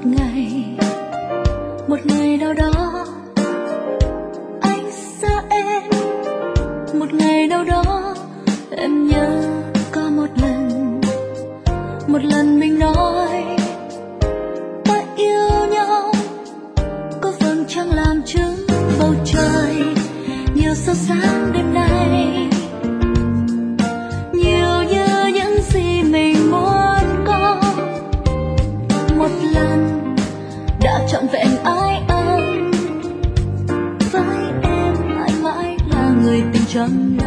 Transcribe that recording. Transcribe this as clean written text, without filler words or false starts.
một ngày nào đó anh xa em, một ngày nào đó em nhớ có một lần mình nói ta yêu nhau, có vầng trăng làm chứng bầu trời, nhiều sao sáng đêm nay, nhiều như những gì mình muốn có. Một lần đã trọn vẹn ái ân, với em mãi mãi là người tình trọn đời.